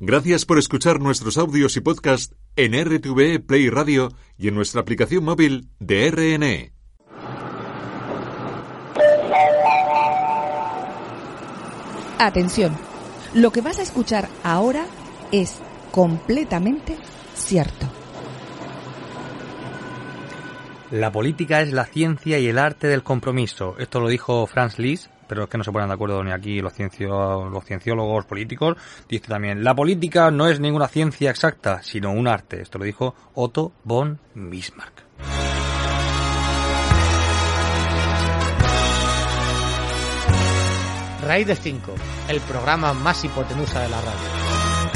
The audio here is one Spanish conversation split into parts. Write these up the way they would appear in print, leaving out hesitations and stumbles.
Gracias por escuchar nuestros audios y podcast en RTVE Play Radio y en nuestra aplicación móvil de RNE. Atención, lo que vas a escuchar ahora es completamente cierto. La política es la ciencia y el arte del compromiso. Esto lo dijo Franz Liszt, pero es que no se ponen de acuerdo ni aquí los cienciólogos políticos. Dice también, la política no es ninguna ciencia exacta, sino un arte. Esto lo dijo Otto von Bismarck. Raíz de 5, el programa más hipotenusa de la radio.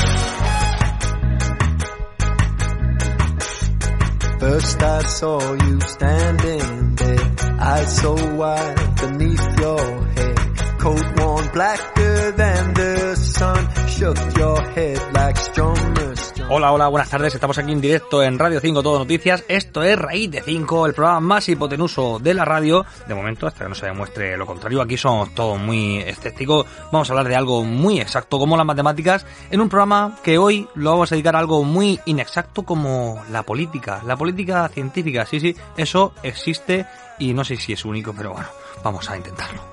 First I saw you standing there, eyes so wide beneath your head, coat worn blacker than the sun, shook your head like strummers. Hola, buenas tardes, estamos aquí en directo en Radio 5 Todo Noticias. Esto es Raíz de 5, el programa más hipotenuso de la radio. De momento, hasta que no se demuestre lo contrario, aquí somos todos muy escépticos. Vamos a hablar de algo muy exacto como las matemáticas, en un programa que hoy lo vamos a dedicar a algo muy inexacto como la política científica. Sí, eso existe y no sé si es único, pero bueno, vamos a intentarlo.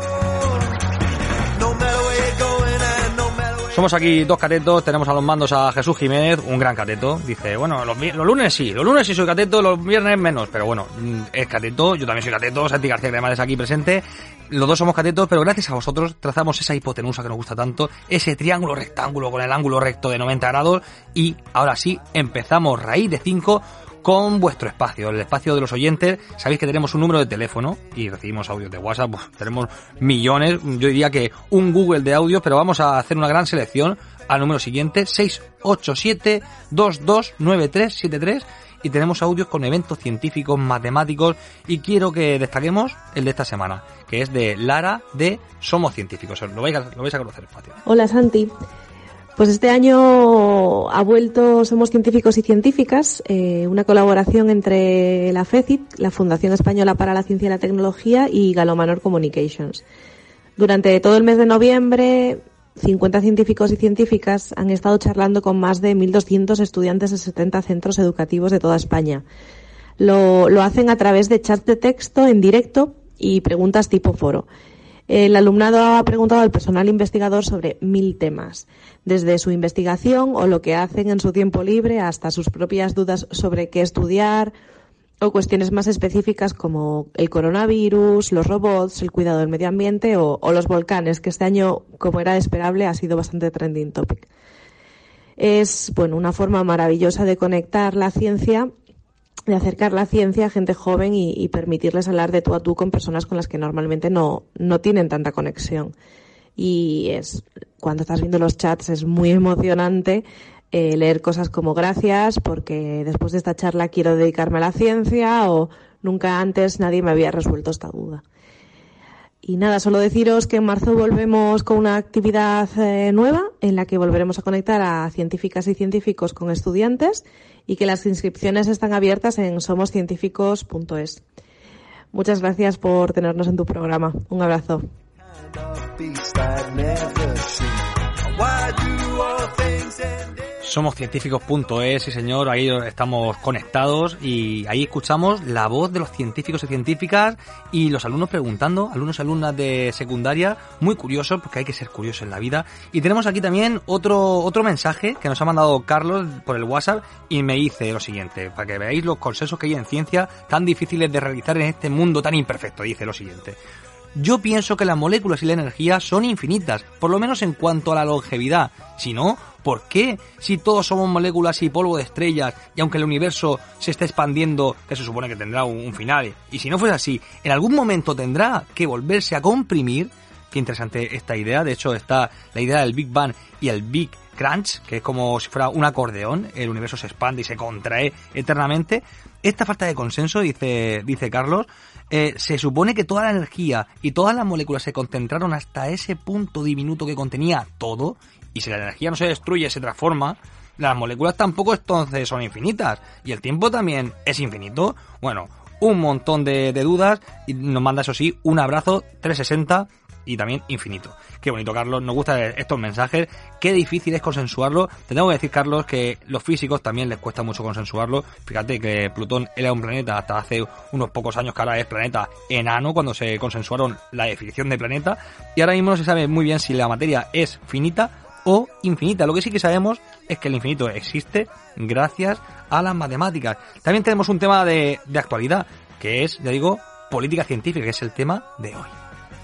Somos aquí dos catetos, tenemos a los mandos a Jesús Jiménez, un gran cateto. Dice, bueno, los lunes sí soy cateto, los viernes menos, pero bueno, es cateto, yo también soy cateto, Santi García que además es aquí presente. Los dos somos catetos, pero gracias a vosotros trazamos esa hipotenusa que nos gusta tanto, ese triángulo rectángulo con el ángulo recto de 90 grados y ahora sí, empezamos Raíz de 5 con vuestro espacio, el espacio de los oyentes. Sabéis que tenemos un número de teléfono y recibimos audios de WhatsApp, pues, tenemos millones, yo diría que un Google de audios, pero vamos a hacer una gran selección al número siguiente, 687-229373, y tenemos audios con eventos científicos, matemáticos, y quiero que destaquemos el de esta semana, que es de Lara de Somos Científicos. Lo vais a conocer fácil. Hola Santi. Pues este año ha vuelto Somos Científicos y Científicas, una colaboración entre la FECIT, la Fundación Española para la Ciencia y la Tecnología, y Galomanor Communications. Durante todo el mes de noviembre, 50 científicos y científicas han estado charlando con más de 1.200 estudiantes de 70 centros educativos de toda España. Lo hacen a través de chats de texto en directo y preguntas tipo foro. El alumnado ha preguntado al personal investigador sobre 1.000 temas, desde su investigación o lo que hacen en su tiempo libre hasta sus propias dudas sobre qué estudiar o cuestiones más específicas como el coronavirus, los robots, el cuidado del medio ambiente o los volcanes, que este año, como era esperable, ha sido bastante trending topic. Es, una forma maravillosa de conectar la ciencia, de acercar la ciencia a gente joven y permitirles hablar de tú a tú con personas con las que normalmente no tienen tanta conexión. Y cuando estás viendo los chats es muy emocionante leer cosas como gracias porque después de esta charla quiero dedicarme a la ciencia, o nunca antes nadie me había resuelto esta duda. Y nada, solo deciros que en marzo volvemos con una actividad nueva en la que volveremos a conectar a científicas y científicos con estudiantes y que las inscripciones están abiertas en somoscientíficos.es. Muchas gracias por tenernos en tu programa. Un abrazo. Somoscientíficos.es, sí señor, ahí estamos conectados y ahí escuchamos la voz de los científicos y científicas y los alumnos preguntando, alumnos y alumnas de secundaria, muy curiosos, porque hay que ser curiosos en la vida. Y tenemos aquí también otro mensaje que nos ha mandado Carlos por el WhatsApp y me dice lo siguiente, para que veáis los consensos que hay en ciencia tan difíciles de realizar en este mundo tan imperfecto. Dice lo siguiente: yo pienso que las moléculas y la energía son infinitas, por lo menos en cuanto a la longevidad. Si no, ¿por qué? Si todos somos moléculas y polvo de estrellas, y aunque el universo se está expandiendo, que se supone que tendrá un final, y si no fuese así, en algún momento tendrá que volverse a comprimir. Qué interesante esta idea. De hecho, está la idea del Big Bang y el Big Crunch, que es como si fuera un acordeón, el universo se expande y se contrae eternamente. Esta falta de consenso, dice Carlos, se supone que toda la energía y todas las moléculas se concentraron hasta ese punto diminuto que contenía todo, y si la energía no se destruye, se transforma, las moléculas tampoco entonces son infinitas, y el tiempo también es infinito. Bueno, un montón de dudas, y nos manda, eso sí, un abrazo 360 y también infinito. Qué bonito, Carlos, nos gustan estos mensajes, qué difícil es consensuarlo. Te tengo que decir, Carlos, que los físicos también les cuesta mucho consensuarlo. Fíjate que Plutón era un planeta hasta hace unos pocos años, que ahora es planeta enano, cuando se consensuaron la definición de planeta, y ahora mismo no se sabe muy bien si la materia es finita o infinita. Lo que sí que sabemos es que el infinito existe gracias a las matemáticas. También tenemos un tema de actualidad, que es, ya digo, política científica, que es el tema de hoy.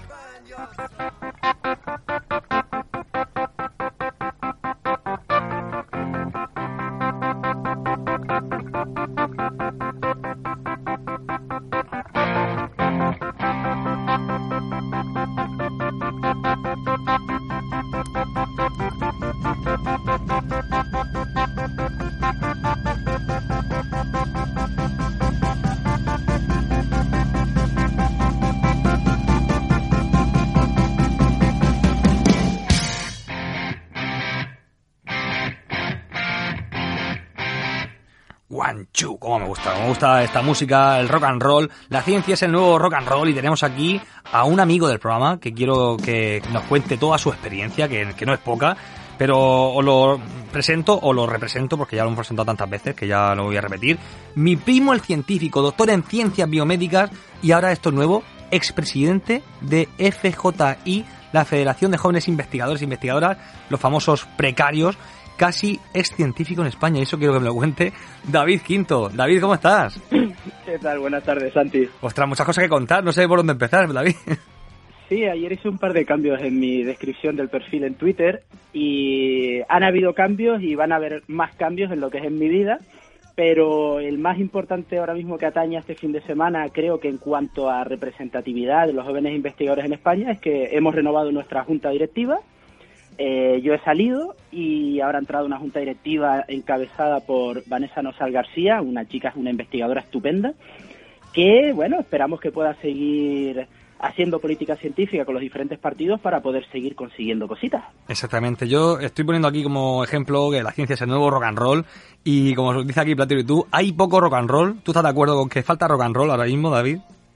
Guanchu, cómo me gusta esta música, el rock and roll. La ciencia es el nuevo rock and roll y tenemos aquí a un amigo del programa que quiero que nos cuente toda su experiencia, que no es poca, pero os lo presento o lo represento porque ya lo hemos presentado tantas veces que ya lo voy a repetir. Mi primo, el científico, doctor en ciencias biomédicas y ahora esto es nuevo, expresidente de FJI, la Federación de Jóvenes Investigadores e Investigadoras, los famosos precarios. Casi es científico en España, y eso quiero que me lo cuente David Quinto. David, ¿cómo estás? ¿Qué tal? Buenas tardes, Santi. Ostras, muchas cosas que contar, no sé por dónde empezar, David. Sí, ayer hice un par de cambios en mi descripción del perfil en Twitter y han habido cambios y van a haber más cambios en lo que es en mi vida, pero el más importante ahora mismo que atañe a este fin de semana, creo que en cuanto a representatividad de los jóvenes investigadores en España, es que hemos renovado nuestra junta directiva. Yo he salido y ahora ha entrado una junta directiva encabezada por Vanessa Nosal García, una investigadora estupenda, que, bueno, esperamos que pueda seguir haciendo política científica con los diferentes partidos para poder seguir consiguiendo cositas. Exactamente, yo estoy poniendo aquí como ejemplo que la ciencia es el nuevo rock and roll y como dice aquí Platero y tú, hay poco rock and roll. ¿Tú estás de acuerdo con que falta rock and roll ahora mismo, David?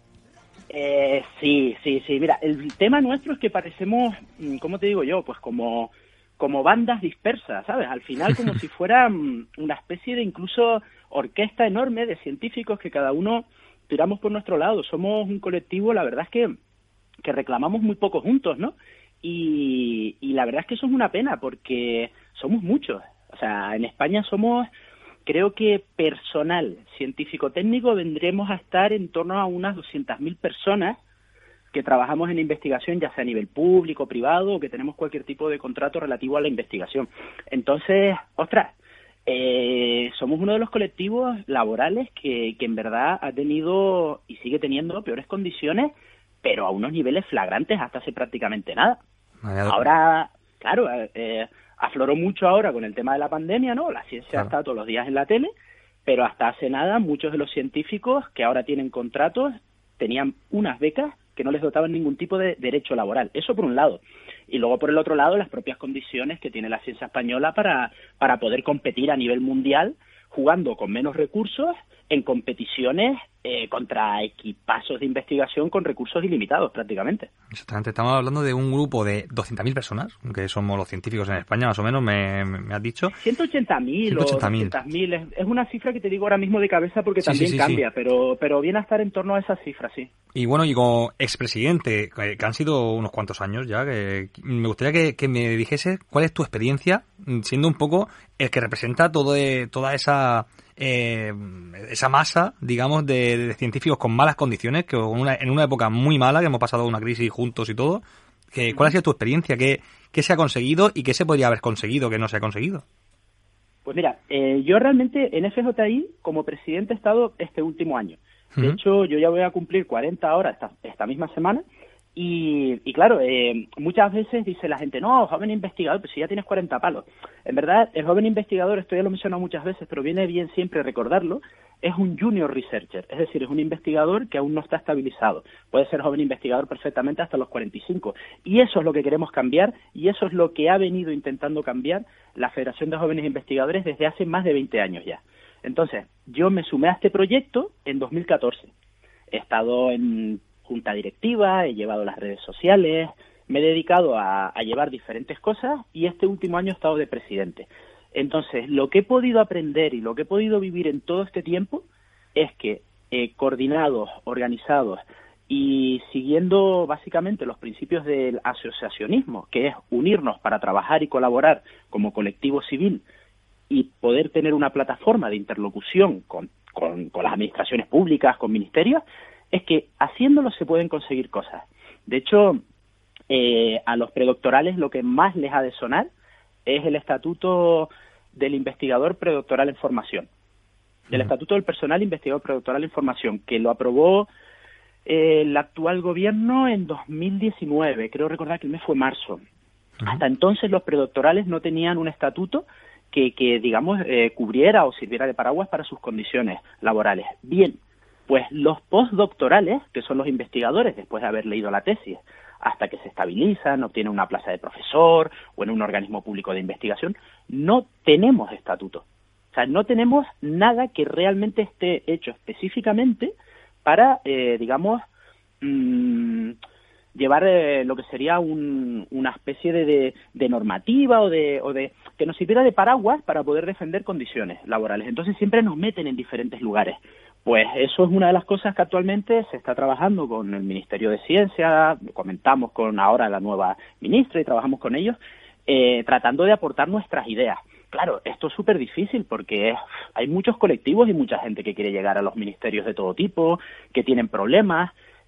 Sí. Mira, el tema nuestro es que parecemos, ¿cómo te digo yo? Pues como bandas dispersas, ¿sabes? Al final como si fuera una especie de incluso orquesta enorme de científicos que cada uno tiramos por nuestro lado. Somos un colectivo, la verdad es que reclamamos muy poco juntos, ¿no? Y la verdad es que eso es una pena porque somos muchos. O sea, en España somos... Creo que personal científico-técnico vendremos a estar en torno a unas 200.000 personas que trabajamos en investigación, ya sea a nivel público, privado, o que tenemos cualquier tipo de contrato relativo a la investigación. Entonces, ostras, somos uno de los colectivos laborales que en verdad ha tenido y sigue teniendo peores condiciones, pero a unos niveles flagrantes hasta hace prácticamente nada. Ahora, claro... afloró mucho ahora con el tema de la pandemia, ¿no? La ciencia está todos los días en la tele, pero hasta hace nada muchos de los científicos que ahora tienen contratos tenían unas becas que no les dotaban ningún tipo de derecho laboral. Eso por un lado. Y luego por el otro lado las propias condiciones que tiene la ciencia española para poder competir a nivel mundial jugando con menos recursos en competiciones contra equipazos de investigación con recursos ilimitados prácticamente. Exactamente, estamos hablando de un grupo de 200.000 personas, que somos los científicos en España, más o menos, me has dicho. 180.000 o 200.000, es una cifra que te digo ahora mismo de cabeza porque también cambia, sí. Pero viene a estar en torno a esa cifra, sí. Y bueno, y como expresidente, que han sido unos cuantos años ya, que me gustaría que me dijese cuál es tu experiencia, siendo un poco el que representa toda esa masa, digamos, de científicos con malas condiciones, que en una época muy mala, que hemos pasado una crisis juntos y todo. ¿Cuál ha sido tu experiencia? ¿Qué se ha conseguido y qué se podría haber conseguido que no se ha conseguido? Pues mira, yo realmente en FJI como presidente he estado este último año. De hecho, yo ya voy a cumplir 40 ahora esta misma semana. Y claro, muchas veces dice la gente, no, joven investigador, pues si ya tienes 40 palos. En verdad, el joven investigador, esto ya lo he mencionado muchas veces, pero viene bien siempre recordarlo, es un junior researcher, es decir, es un investigador que aún no está estabilizado. Puede ser joven investigador perfectamente hasta los 45. Y eso es lo que queremos cambiar, y eso es lo que ha venido intentando cambiar la Federación de Jóvenes Investigadores desde hace más de 20 años ya. Entonces, yo me sumé a este proyecto en 2014. He estado en junta directiva, he llevado las redes sociales, me he dedicado a llevar diferentes cosas y este último año he estado de presidente. Entonces, lo que he podido aprender y lo que he podido vivir en todo este tiempo es que coordinados, organizados y siguiendo básicamente los principios del asociacionismo, que es unirnos para trabajar y colaborar como colectivo civil y poder tener una plataforma de interlocución con las administraciones públicas, con ministerios, es que haciéndolo se pueden conseguir cosas. De hecho, a los predoctorales lo que más les ha de sonar es el estatuto del investigador predoctoral en formación, del estatuto del personal investigador predoctoral en formación, que lo aprobó el actual gobierno en 2019, creo recordar que el mes fue marzo. Hasta entonces los predoctorales no tenían un estatuto que digamos, cubriera o sirviera de paraguas para sus condiciones laborales. Bien, pues los postdoctorales, que son los investigadores después de haber leído la tesis, hasta que se estabilizan, obtienen una plaza de profesor o en un organismo público de investigación, no tenemos estatuto. O sea, no tenemos nada que realmente esté hecho específicamente para, digamos, llevar lo que sería una especie de normativa o de que nos sirviera de paraguas para poder defender condiciones laborales. Entonces siempre nos meten en diferentes lugares. Pues eso es una de las cosas que actualmente se está trabajando con el Ministerio de Ciencia, comentamos con ahora la nueva ministra y trabajamos con ellos, tratando de aportar nuestras ideas. Claro, esto es súper difícil porque hay muchos colectivos y mucha gente que quiere llegar a los ministerios de todo tipo, que tienen problemas.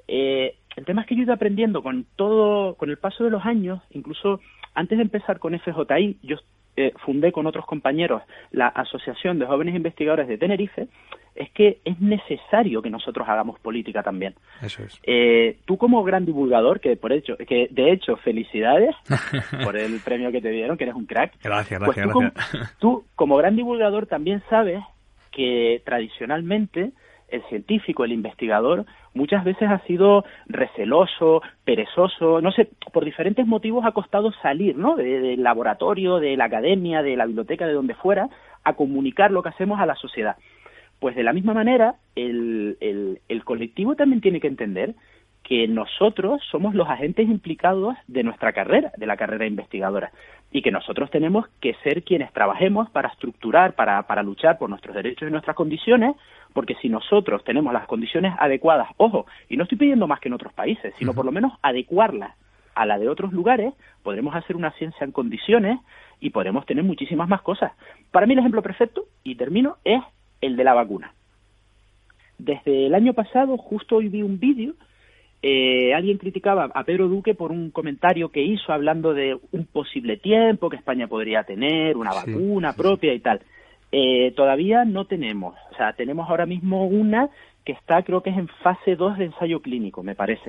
El tema es que yo he ido aprendiendo con el paso de los años, incluso antes de empezar con FJI, yo fundé con otros compañeros la Asociación de Jóvenes Investigadores de Tenerife, es que es necesario que nosotros hagamos política también. Eso es. Tú como gran divulgador, que de hecho felicidades por el premio que te dieron, que eres un crack. Gracias. Tú como gran divulgador también sabes que tradicionalmente el científico, el investigador, muchas veces ha sido receloso, perezoso, no sé, por diferentes motivos ha costado salir, ¿no?, del laboratorio, de la academia, de la biblioteca, de donde fuera, a comunicar lo que hacemos a la sociedad. Pues de la misma manera, el colectivo también tiene que entender que nosotros somos los agentes implicados de nuestra carrera, de la carrera investigadora, y que nosotros tenemos que ser quienes trabajemos para estructurar, para luchar por nuestros derechos y nuestras condiciones, porque si nosotros tenemos las condiciones adecuadas, ojo, y no estoy pidiendo más que en otros países, sino por lo menos adecuarlas a la de otros lugares, podremos hacer una ciencia en condiciones y podremos tener muchísimas más cosas. Para mí el ejemplo perfecto, y termino, es el de la vacuna. Desde el año pasado, justo hoy vi un vídeo, alguien criticaba a Pedro Duque por un comentario que hizo hablando de un posible tiempo que España podría tener, una vacuna propia y tal. Todavía no tenemos, o sea, tenemos ahora mismo una que está, creo que es en fase 2 de ensayo clínico, me parece.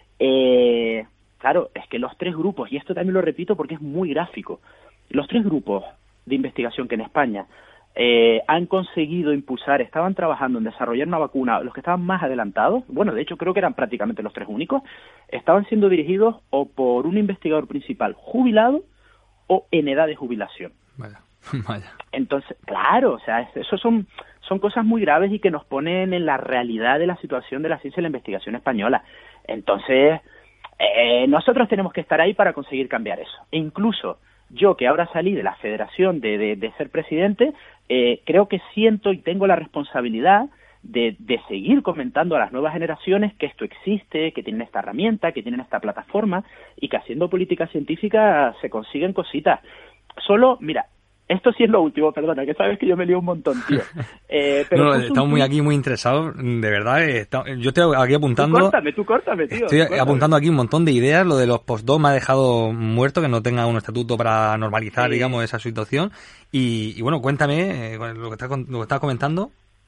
Claro, es que los 3 grupos, y esto también lo repito porque es muy gráfico, los 3 grupos de investigación que en España han conseguido impulsar, estaban trabajando en desarrollar una vacuna, los que estaban más adelantados, bueno, de hecho creo que eran prácticamente los 3 únicos, estaban siendo dirigidos o por un investigador principal jubilado o en edad de jubilación. Vaya. Entonces, claro, o sea, eso son cosas muy graves y que nos ponen en la realidad de la situación de la ciencia y la investigación española. Entonces, nosotros tenemos que estar ahí para conseguir cambiar eso. E incluso yo, que ahora salí de la federación de ser presidente, creo que siento y tengo la responsabilidad de seguir comentando a las nuevas generaciones que esto existe, que tienen esta herramienta, que tienen esta plataforma y que haciendo política científica se consiguen cositas. Solo, mira, esto sí es lo último, perdona, que sabes que yo me lío un montón, tío. Pero no, estamos muy interesados, de verdad. Yo estoy aquí apuntando... Tú córtame, tío. Estoy apuntando aquí un montón de ideas. Lo de los postdoc me ha dejado muerto, que no tenga un estatuto para normalizar, digamos, esa situación. Y bueno, cuéntame lo que estás comentando.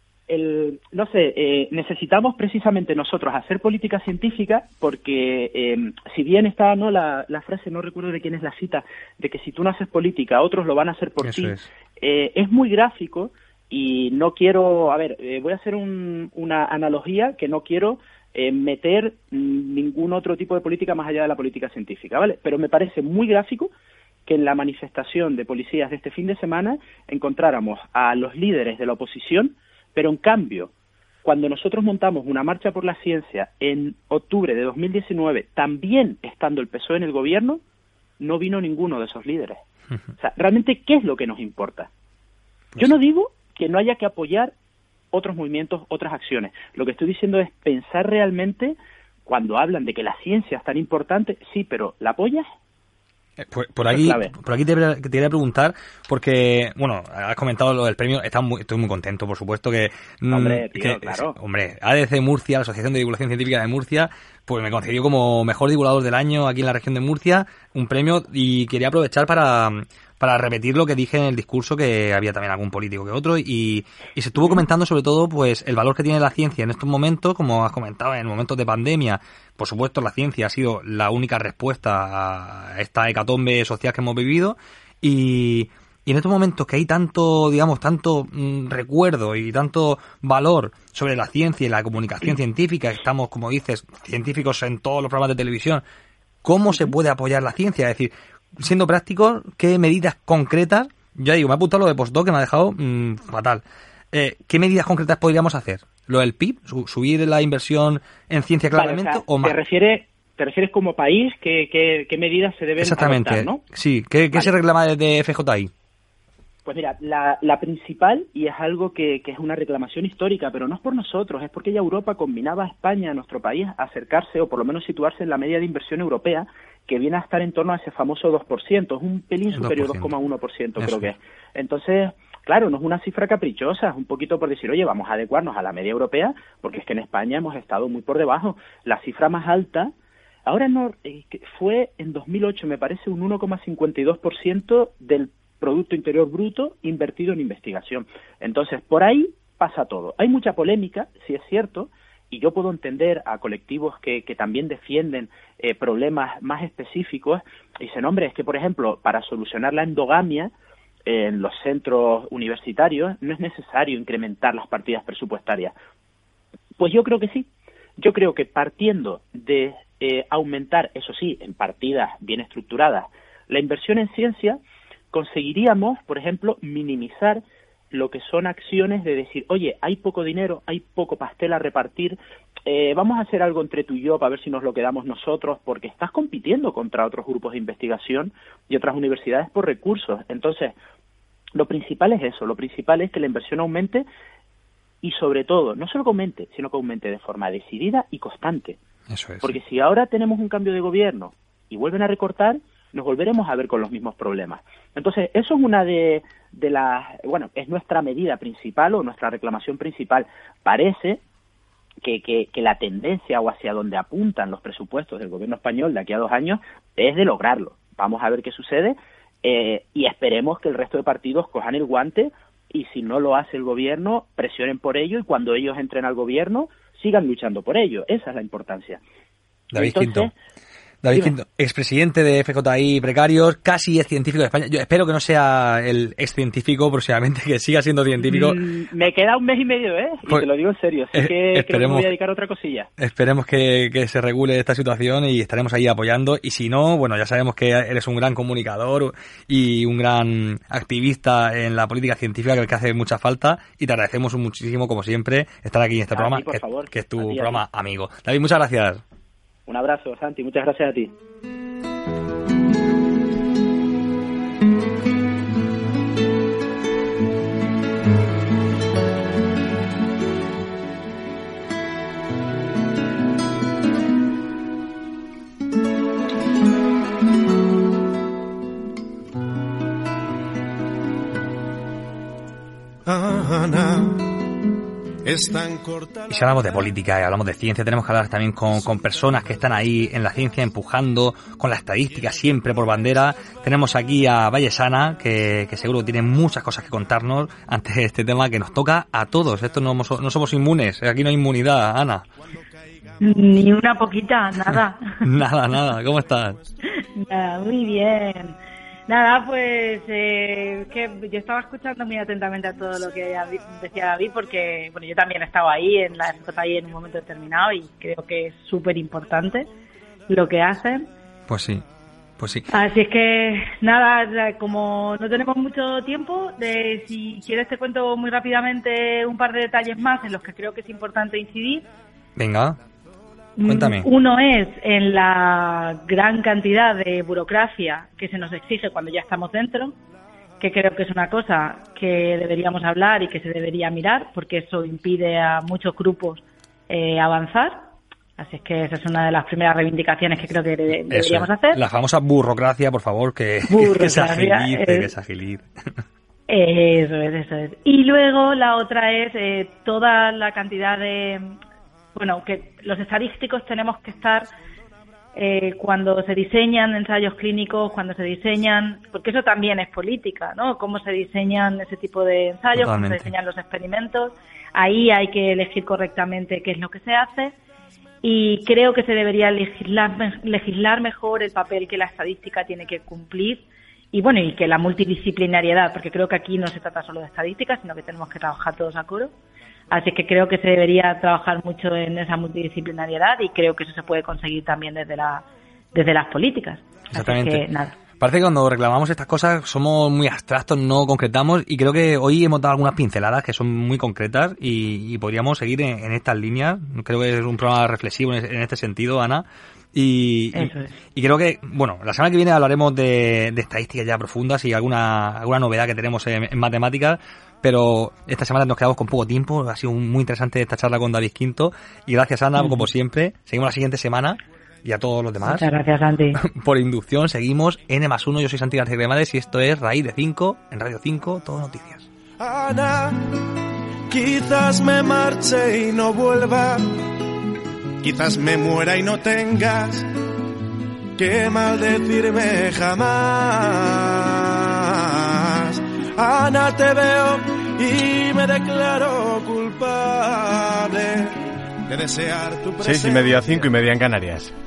No sé, necesitamos precisamente nosotros hacer política científica porque si bien está la frase, no recuerdo de quién es la cita, de que si tú no haces política, otros lo van a hacer por ti, es muy gráfico y no quiero, voy a hacer una analogía que no quiero meter ningún otro tipo de política más allá de la política científica, ¿vale? Pero me parece muy gráfico que en la manifestación de policías de este fin de semana encontráramos a los líderes de la oposición, pero en cambio, cuando nosotros montamos una marcha por la ciencia en octubre de 2019, también estando el PSOE en el gobierno, no vino ninguno de esos líderes. O sea, realmente, ¿qué es lo que nos importa? Yo no digo que no haya que apoyar otros movimientos, otras acciones. Lo que estoy diciendo es pensar realmente, cuando hablan de que la ciencia es tan importante, sí, pero ¿la apoyas? Por aquí te quería preguntar, porque, bueno, has comentado lo del premio, estoy muy contento, por supuesto, que... Hombre, tío, claro. Hombre, ADC Murcia, la Asociación de Divulgación Científica de Murcia, pues me concedió como mejor divulgador del año aquí en la región de Murcia un premio, y quería aprovechar para repetir lo que dije en el discurso, que había también algún político que otro, y se estuvo comentando sobre todo pues el valor que tiene la ciencia en estos momentos, como has comentado, en momentos de pandemia. Por supuesto, la ciencia ha sido la única respuesta a esta hecatombe social que hemos vivido, y en estos momentos que hay tanto recuerdo y tanto valor sobre la ciencia y la comunicación científica, estamos, como dices, científicos en todos los programas de televisión, ¿cómo se puede apoyar la ciencia? Es decir, siendo prácticos, ¿qué medidas concretas? Ya digo, me ha apuntado lo de postdoc, que me ha dejado fatal. ¿Qué medidas concretas podríamos hacer? ¿Lo del PIB? ¿Subir la inversión en ciencia claramente? Vale, o más? ¿Te refieres como país? ¿Qué medidas se deben adoptar, ¿no? Sí. ¿Qué se reclama desde FJI? Pues mira, la principal, y es algo que es una reclamación histórica, pero no es por nosotros, es porque ya Europa combinaba a España, a nuestro país, a acercarse o por lo menos situarse en la media de inversión europea, que viene a estar en torno a ese famoso 2%, es un pelín superior, 2,1% creo que es. Entonces, claro, no es una cifra caprichosa, es un poquito por decir, oye, vamos a adecuarnos a la media europea, porque es que en España hemos estado muy por debajo. La cifra más alta, ahora no, fue en 2008, me parece, un 1,52% del Producto Interior Bruto invertido en investigación. Entonces, por ahí pasa todo. Hay mucha polémica, sí es cierto, y yo puedo entender a colectivos que también defienden problemas más específicos, y dicen, hombre, es que, por ejemplo, para solucionar la endogamia en los centros universitarios no es necesario incrementar las partidas presupuestarias. Pues yo creo que sí. Yo creo que partiendo de aumentar, eso sí, en partidas bien estructuradas, la inversión en ciencia, conseguiríamos, por ejemplo, minimizar lo que son acciones de decir, oye, hay poco dinero, hay poco pastel a repartir, vamos a hacer algo entre tú y yo para ver si nos lo quedamos nosotros, porque estás compitiendo contra otros grupos de investigación y otras universidades por recursos. Entonces, lo principal es eso, lo principal es que la inversión aumente y, sobre todo, no solo que aumente, sino que aumente de forma decidida y constante. Eso es. Porque si ahora tenemos un cambio de gobierno y vuelven a recortar, nos volveremos a ver con los mismos problemas. Entonces, eso es una de las... Bueno, es nuestra medida principal o nuestra reclamación principal. Parece que la tendencia o hacia donde apuntan los presupuestos del gobierno español de aquí a 2 años es de lograrlo. Vamos a ver qué sucede y esperemos que el resto de partidos cojan el guante y, si no lo hace el gobierno, presionen por ello, y cuando ellos entren al gobierno sigan luchando por ello. Esa es la importancia. David Quinto, expresidente de FJI Precarios, casi ex científico de España. Yo espero que no sea el ex científico próximamente, que siga siendo científico. Me queda 1 mes y medio, y pues, te lo digo en serio, así que creo que me voy a dedicar a otra cosilla. Esperemos que se regule esta situación y estaremos ahí apoyando, y si no, bueno, ya sabemos que eres un gran comunicador y un gran activista en la política científica, que hace mucha falta, y te agradecemos muchísimo, como siempre, estar aquí en este programa, que es tu programa amigo. David, muchas gracias. Un abrazo, Santi. Muchas gracias a ti. Y si hablamos de política y hablamos de ciencia, tenemos que hablar también con personas que están ahí en la ciencia empujando, con la estadística siempre por bandera. Tenemos aquí a Vallesana, que seguro que tiene muchas cosas que contarnos ante este tema que nos toca a todos. Esto no somos inmunes, aquí no hay inmunidad, Ana. Ni una poquita, nada. Nada, ¿cómo estás? Nada, muy bien. Nada, pues que yo estaba escuchando muy atentamente a todo lo que decía David, porque bueno, yo también he estado ahí en la FJI en un momento determinado y creo que es súper importante lo que hacen. Pues sí. Pues sí. Así es que, nada, como no tenemos mucho tiempo, si quieres te cuento muy rápidamente un par de detalles más en los que creo que es importante incidir. Venga, cuéntame. Uno es en la gran cantidad de burocracia que se nos exige cuando ya estamos dentro, que creo que es una cosa que deberíamos hablar y que se debería mirar, porque eso impide a muchos grupos avanzar. Así es que esa es una de las primeras reivindicaciones que creo que deberíamos hacer. La famosa burocracia, por favor, que se agilice. Eso es. Y luego la otra es toda la cantidad de... Bueno, que los estadísticos tenemos que estar cuando se diseñan ensayos clínicos, cuando se diseñan... Porque eso también es política, ¿no? Cómo se diseñan ese tipo de ensayos, Totalmente. cómo se diseñan los experimentos. Ahí hay que elegir correctamente qué es lo que se hace. Y creo que se debería legislar mejor el papel que la estadística tiene que cumplir y bueno, y que la multidisciplinariedad, porque creo que aquí no se trata solo de estadística, sino que tenemos que trabajar todos a coro. Así que creo que se debería trabajar mucho en esa multidisciplinariedad y creo que eso se puede conseguir también desde las políticas. Exactamente. Así que, nada. Parece que cuando reclamamos estas cosas somos muy abstractos, no concretamos, y creo que hoy hemos dado algunas pinceladas que son muy concretas y podríamos seguir en estas líneas. Creo que es un programa reflexivo en este sentido, Ana. Y creo que, bueno, la semana que viene hablaremos de estadísticas ya profundas y alguna novedad que tenemos en matemáticas, pero esta semana nos quedamos con poco tiempo. Ha sido muy interesante esta charla con David Quinto y gracias, Ana, como siempre. Seguimos la siguiente semana. Y a todos los demás. Muchas gracias, Santi. Por inducción, seguimos N+1. Yo soy Santi García Cremades y esto es Raíz de 5 en Radio 5, todo noticias. Ana, quizás me marche y no vuelva, quizás me muera y no tengas que maldecirme jamás. Ana, te veo y me declaro culpable de desear tu presencia. 6:30, 5:30 en Canarias.